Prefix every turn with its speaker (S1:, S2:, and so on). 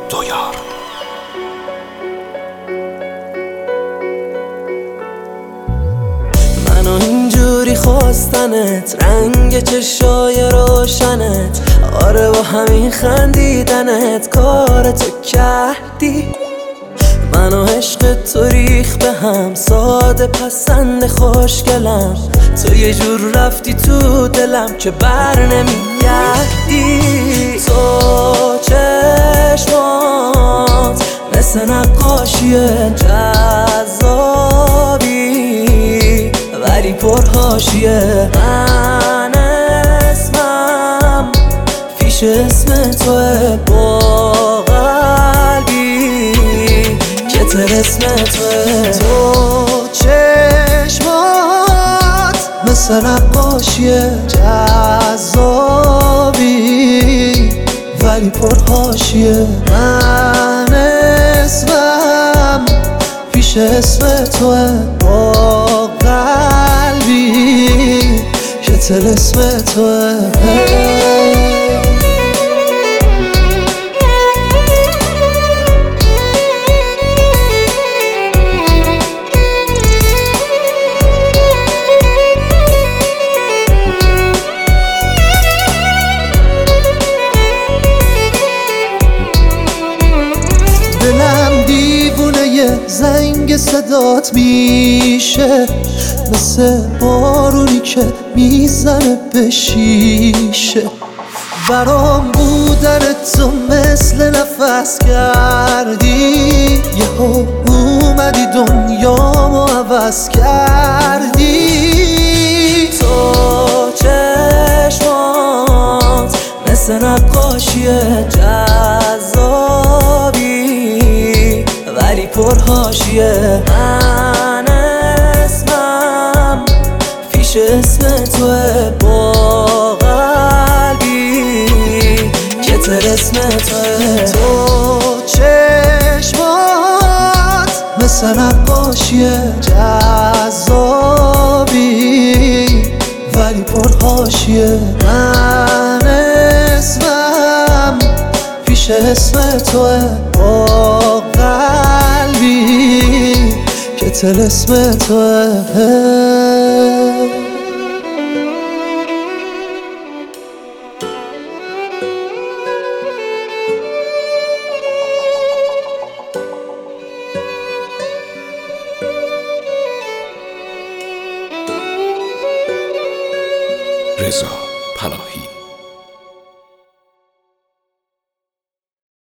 S1: دویار.
S2: منو اینجوری خواستنت، رنگ چشای روشنت، آره با همین خندیدنت کارتو کردی. منو عشق تو ریخ به هم، ساده پسند خوشگلم، تو یه جور رفتی تو دلم که بر نمیگردی. تو چشمات مثل نقاشیه، جذابی ولی پرحاشیه. من اسمم پیش اسم توه، با قلبی که طلسم توه. تو چشمات مثل نقاشیه، جذابی ولی پرحاشیه. من اسمم پیش اسم توه، با قلبی که طلسم توه. دلم دیوونه زنگ صدات میشه، مثل بارونی که میزنه به شیشه. برام بودن تو مثل نفس کردی، یهو اومدی دنیامو عوض کردی. تو چشمات مثل نقاشیه، جذابی ولی پرحاشیه. من اسمم پیش اسم توه، با قلبی که طلسم توه. تو چشمات مثل نقاشیه، جذابی ولی پرحاشیه. من اسمم پیش اسم توه، با قلبی که طلسم توه.
S1: رضا پناهی.